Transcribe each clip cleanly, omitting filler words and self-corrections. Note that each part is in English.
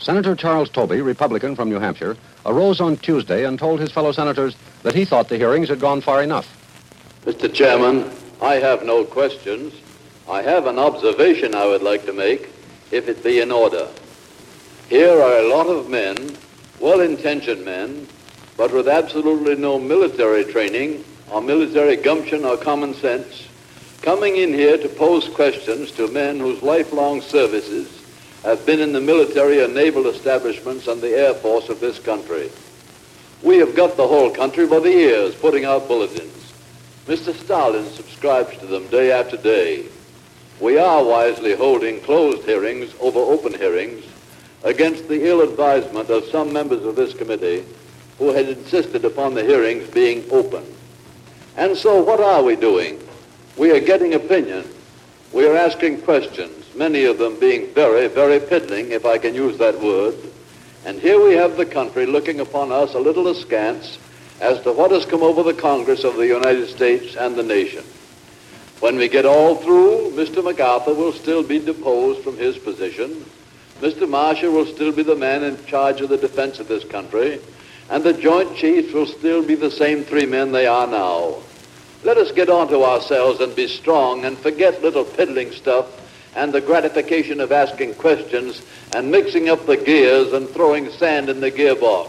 Senator Charles Tobey, Republican from New Hampshire, arose on Tuesday and told his fellow senators that he thought the hearings had gone far enough. Mr. Chairman, I have no questions. I have an observation I would like to make, if it be in order. Here are a lot of men, well-intentioned men, but with absolutely no military training or military gumption or common sense, coming in here to pose questions to men whose lifelong services have been in the military and naval establishments and the Air Force of this country. We have got the whole country by the ears putting out bulletins. Mr. Stalin subscribes to them day after day. We are wisely holding closed hearings over open hearings against the ill advisement of some members of this committee who had insisted upon the hearings being open. And so what are we doing? We are getting opinion. We are asking questions, many of them being very, very piddling, if I can use that word. And here we have the country looking upon us a little askance as to what has come over the Congress of the United States and the nation. When we get all through, Mr. MacArthur will still be deposed from his position. Mr. Marshall will still be the man in charge of the defense of this country, and the Joint Chiefs will still be the same three men they are now. Let us get on to ourselves and be strong and forget little piddling stuff and the gratification of asking questions and mixing up the gears and throwing sand in the gearbox.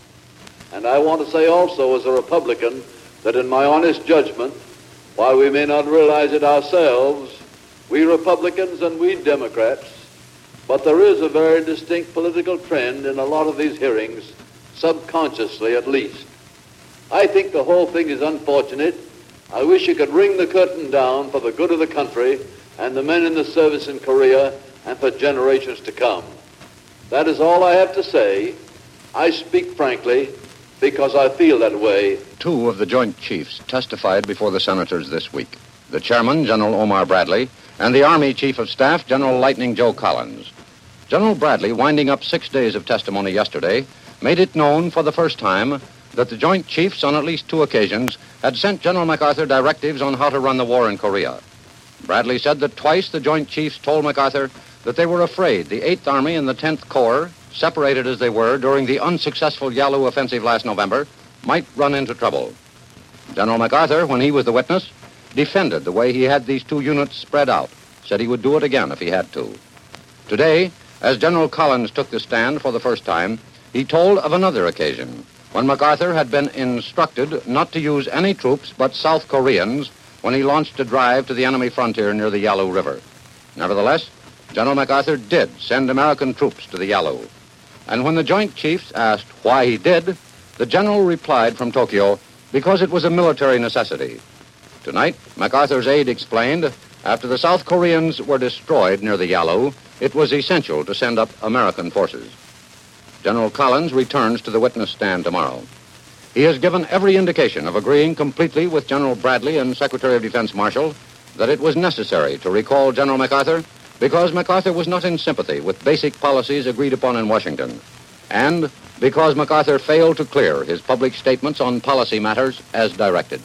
And I want to say also as a Republican that in my honest judgment, while we may not realize it ourselves, we Republicans and we Democrats, but there is a very distinct political trend in a lot of these hearings, subconsciously at least. I think the whole thing is unfortunate. I wish you could ring the curtain down for the good of the country and the men in the service in Korea and for generations to come. That is all I have to say. I speak frankly because I feel that way. Two of the Joint Chiefs testified before the senators this week. The chairman, General Omar Bradley, and the Army Chief of Staff, General Lightning Joe Collins. General Bradley, winding up 6 days of testimony yesterday, made it known for the first time that the Joint Chiefs on at least 2 occasions had sent General MacArthur directives on how to run the war in Korea. Bradley said that twice the Joint Chiefs told MacArthur that they were afraid the 8th Army and the 10th Corps, separated as they were during the unsuccessful Yalu offensive last November, might run into trouble. General MacArthur, when he was the witness, defended the way he had these 2 units spread out, said he would do it again if he had to. Today, as General Collins took the stand for the first time, he told of another occasion when MacArthur had been instructed not to use any troops but South Koreans when he launched a drive to the enemy frontier near the Yalu River. Nevertheless, General MacArthur did send American troops to the Yalu. And when the Joint Chiefs asked why he did, the general replied from Tokyo, because it was a military necessity. Tonight, MacArthur's aide explained, after the South Koreans were destroyed near the Yalu, it was essential to send up American forces. General Collins returns to the witness stand tomorrow. He has given every indication of agreeing completely with General Bradley and Secretary of Defense Marshall that it was necessary to recall General MacArthur because MacArthur was not in sympathy with basic policies agreed upon in Washington, and because MacArthur failed to clear his public statements on policy matters as directed.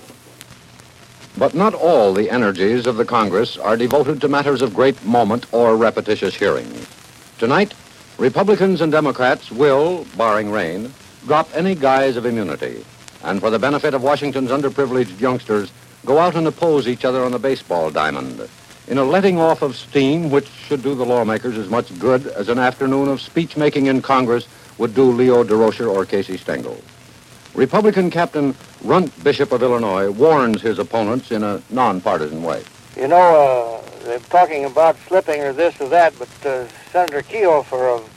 But not all the energies of the Congress are devoted to matters of great moment or repetitious hearings. Tonight, Republicans and Democrats will, barring rain, drop any guise of immunity, and for the benefit of Washington's underprivileged youngsters, go out and oppose each other on the baseball diamond, in a letting off of steam which should do the lawmakers as much good as an afternoon of speech-making in Congress would do Leo DeRocher or Casey Stengel. Republican Captain Runt Bishop of Illinois warns his opponents in a nonpartisan way. You know, they're talking about slipping or this or that, but Senator Keyhofer of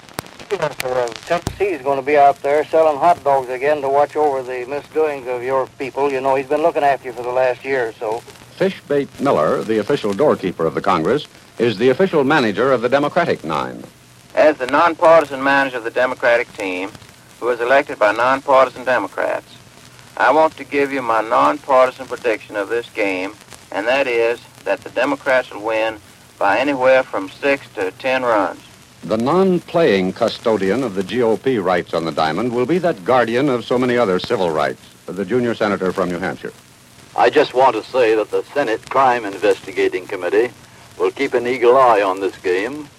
Tennessee is going to be out there selling hot dogs again to watch over the misdoings of your people. You know, he's been looking after you for the last year or so. Fishbait Miller, the official doorkeeper of the Congress, is the official manager of the Democratic Nine. As the nonpartisan manager of the Democratic team, who was elected by nonpartisan Democrats, I want to give you my nonpartisan prediction of this game, and that is that the Democrats will win by anywhere from 6 to 10 runs. The non-playing custodian of the GOP rights on the diamond will be that guardian of so many other civil rights, the junior senator from New Hampshire. I just want to say that the Senate Crime Investigating Committee will keep an eagle eye on this game.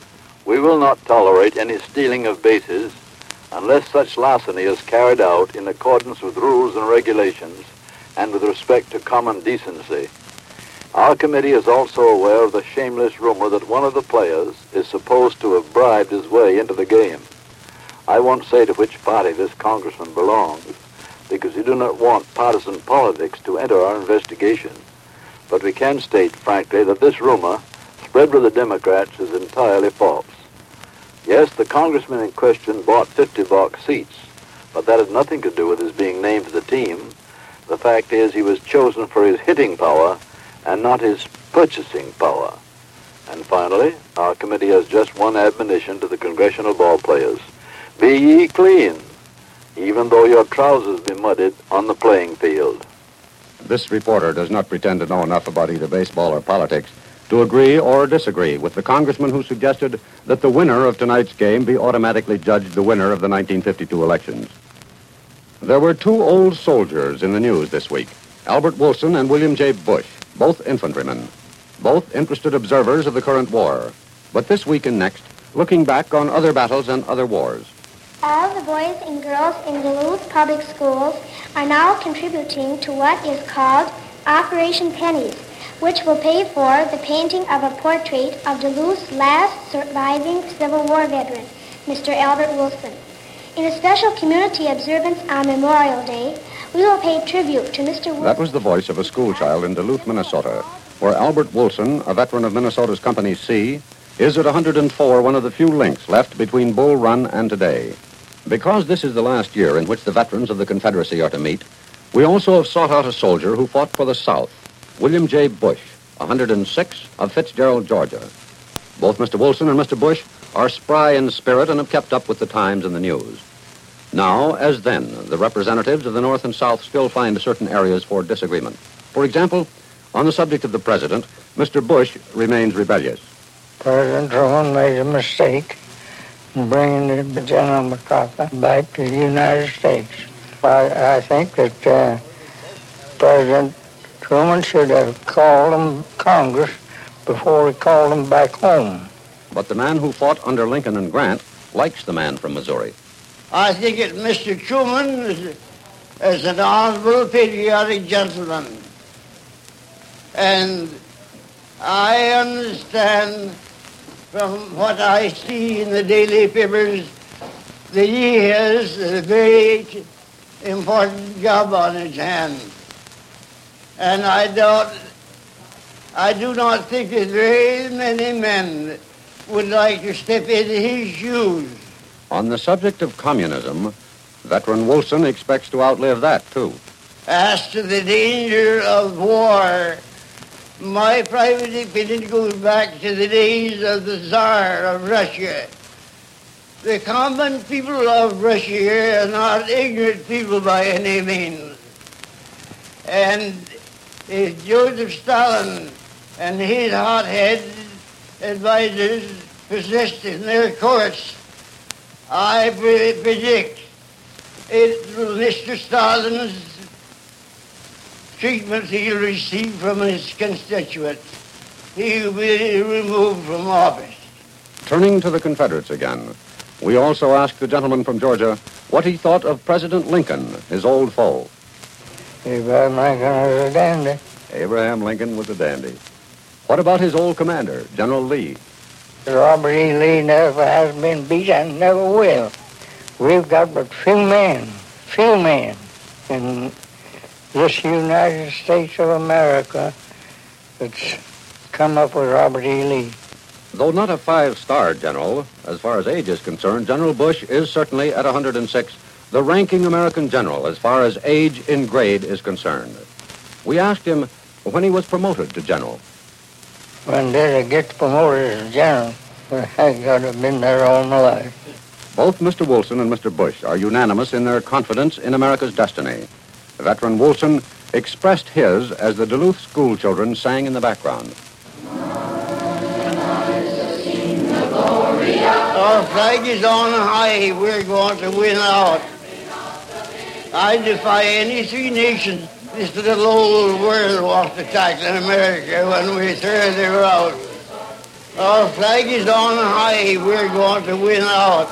We will not tolerate any stealing of bases unless such larceny is carried out in accordance with rules and regulations and with respect to common decency. Our committee is also aware of the shameless rumor that one of the players is supposed to have bribed his way into the game. I won't say to which party this congressman belongs, because we do not want partisan politics to enter our investigation. But we can state frankly that this rumor, spread with the Democrats, is entirely false. Yes, the congressman in question bought 50-box seats, but that has nothing to do with his being named to the team. The fact is he was chosen for his hitting power and not his purchasing power. And finally, our committee has just one admonition to the congressional ball players. Be ye clean, even though your trousers be muddied on the playing field. This reporter does not pretend to know enough about either baseball or politics to agree or disagree with the congressman who suggested that the winner of tonight's game be automatically judged the winner of the 1952 elections. There were two old soldiers in the news this week, Albert Wilson and William J. Bush, both infantrymen, both interested observers of the current war. But this week and next, looking back on other battles and other wars. All the boys and girls in Duluth public schools are now contributing to what is called Operation Pennies, which will pay for the painting of a portrait of Duluth's last surviving Civil War veteran, Mr. Albert Wilson. In a special community observance on Memorial Day, we will pay tribute to Mr. Wilson. That was the voice of a schoolchild in Duluth, Minnesota, where Albert Wilson, a veteran of Minnesota's Company C, is at 104 one of the few links left between Bull Run and today. Because this is the last year in which the veterans of the Confederacy are to meet, we also have sought out a soldier who fought for the South, William J. Bush, 106 of Fitzgerald, Georgia. Both Mr. Wilson and Mr. Bush are spry in spirit and have kept up with the times and the news. Now, as then, the representatives of the North and South still find certain areas for disagreement. For example, on the subject of the president, Mr. Bush remains rebellious. President Truman made a mistake in bringing General MacArthur back to the United States. I think that President Truman should have called him Congress before he called him back home. But the man who fought under Lincoln and Grant likes the man from Missouri. I think that Mr. Truman is an honorable, patriotic gentleman. And I understand from what I see in the daily papers that he has a very important job on his hands. And I do not think that very many men would like to step into his shoes. On the subject of communism, veteran Wilson expects to outlive that, too. As to the danger of war, my private opinion goes back to the days of the Tsar of Russia. The common people of Russia are not ignorant people by any means. And if Joseph Stalin and his hot-headed advisors persist in their course, I predict it will Mr. Stalin's treatment he'll receive from his constituents. He will be removed from office. Turning to the Confederates again, we also asked the gentleman from Georgia what he thought of President Lincoln, his old foe. Abraham Lincoln was a dandy. Abraham Lincoln was a dandy. What about his old commander, General Lee? Robert E. Lee never has been beat and never will. We've got but few men in this United States of America that's come up with Robert E. Lee. Though not a five-star general, as far as age is concerned, General Bush is certainly at 106 the ranking American general as far as age in grade is concerned. We asked him when he was promoted to general. When did I get promoted as general? I got to have been there all my life. Both Mr. Wilson and Mr. Bush are unanimous in their confidence in America's destiny. Veteran Wilson expressed his as the Duluth school children sang in the background. Our flag is on high. We're going to win out. I defy any three nations this little old world wants to tackle in America when we tear their out. Our flag is on high. We're going to win out.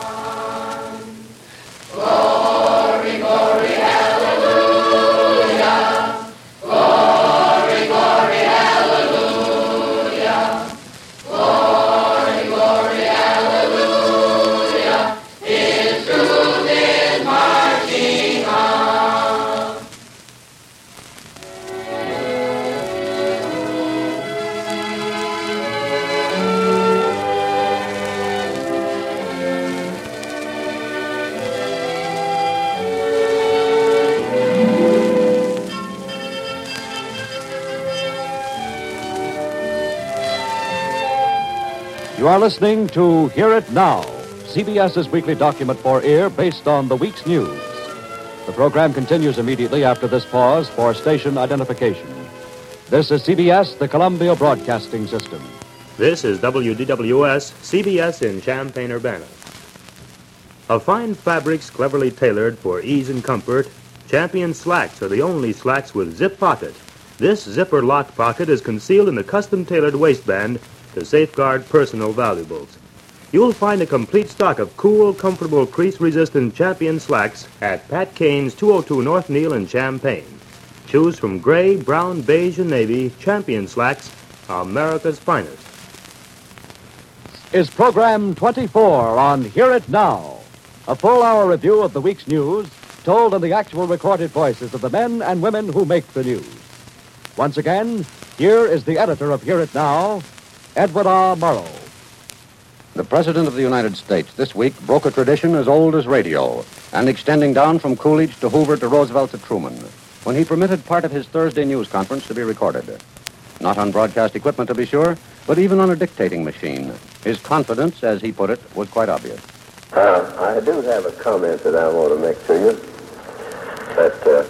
Glory, glory, hallelujah. Glory, glory, hallelujah. Glory, glory, hallelujah. His truth is marching on. You are listening to Hear It Now, CBS's weekly document for ear based on the week's news. The program continues immediately after this pause for station identification. This is CBS, the Columbia Broadcasting System. This is WDWS, CBS in Champaign-Urbana. Of fine fabrics cleverly tailored for ease and comfort, Champion slacks are the only slacks with zip pocket. This zipper lock pocket is concealed in the custom-tailored waistband to safeguard personal valuables. You'll find a complete stock of cool, comfortable, crease-resistant Champion slacks at Pat Kane's 202 North Neal in Champaign. Choose from gray, brown, beige, and navy. Champion slacks, America's finest. Is program 24 on Hear It Now, a full-hour review of the week's news told in the actual recorded voices of the men and women who make the news. Once again, here is the editor of Hear It Now, Edward R. Murrow. The President of the United States this week broke a tradition as old as radio and extending down from Coolidge to Hoover to Roosevelt to Truman, when he permitted part of his Thursday news conference to be recorded. Not on broadcast equipment, to be sure, but even on a dictating machine. His confidence, as he put it, was quite obvious. I do have a comment that I want to make to you that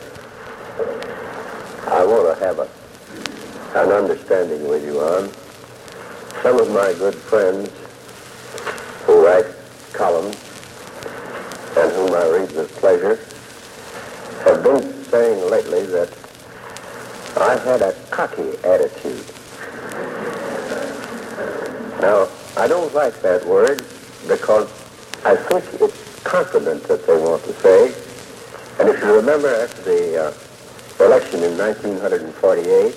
I want to have an understanding with you on. Some of my good friends who write columns and whom I read with pleasure have been saying lately that I had a cocky attitude. Now, I don't like that word because I think it's confident that they want to say. And if you remember after the election in 1948,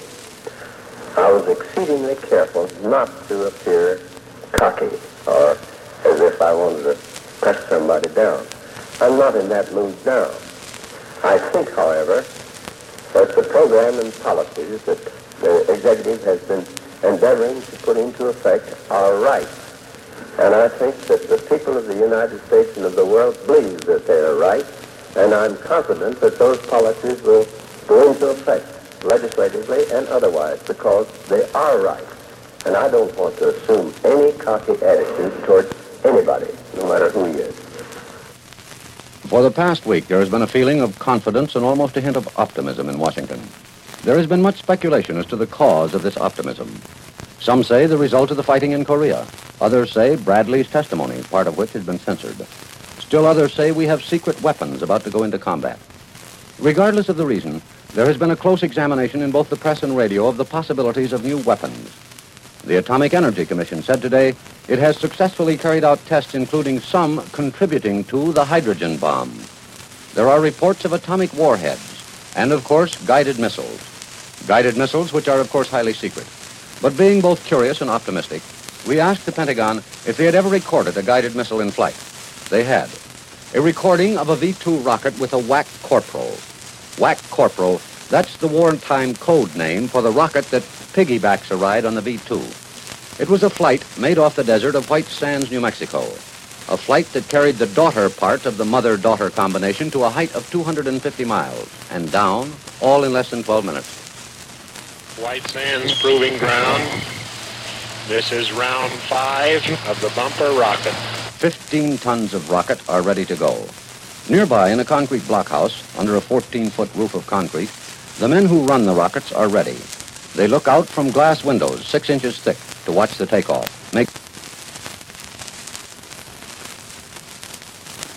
I was exceedingly careful not to appear cocky or as if I wanted to press somebody down. I'm not in that mood now. I think, however, that the program and policies that the executive has been endeavoring to put into effect are right. And I think that the people of the United States and of the world believe that they are right, and I'm confident that those policies will go into effect legislatively and otherwise because they are right. And I don't want to assume any cocky attitude towards anybody, no matter who he is. For the past week, there has been a feeling of confidence and almost a hint of optimism in Washington. There has been much speculation as to the cause of this optimism. Some say the result of the fighting in Korea. Others say Bradley's testimony, part of which has been censored. Still others say we have secret weapons about to go into combat. Regardless of the reason, there has been a close examination in both the press and radio of the possibilities of new weapons. The Atomic Energy Commission said today it has successfully carried out tests including some contributing to the hydrogen bomb. There are reports of atomic warheads and, of course, guided missiles. Guided missiles which are, of course, highly secret. But being both curious and optimistic, we asked the Pentagon if they had ever recorded a guided missile in flight. They had. A recording of a V-2 rocket with a WAC Corporal. WAC Corporal, that's the wartime code name for the rocket that piggybacks a ride on the V-2. It was a flight made off the desert of White Sands, New Mexico. A flight that carried the daughter part of the mother-daughter combination to a height of 250 miles and down, all in less than 12 minutes. White Sands Proving Ground. This is round 5 of the bumper rocket. 15 tons of rocket are ready to go. Nearby, in a concrete blockhouse, under a 14-foot roof of concrete, the men who run the rockets are ready. They look out from glass windows 6 inches thick to watch the takeoff. Make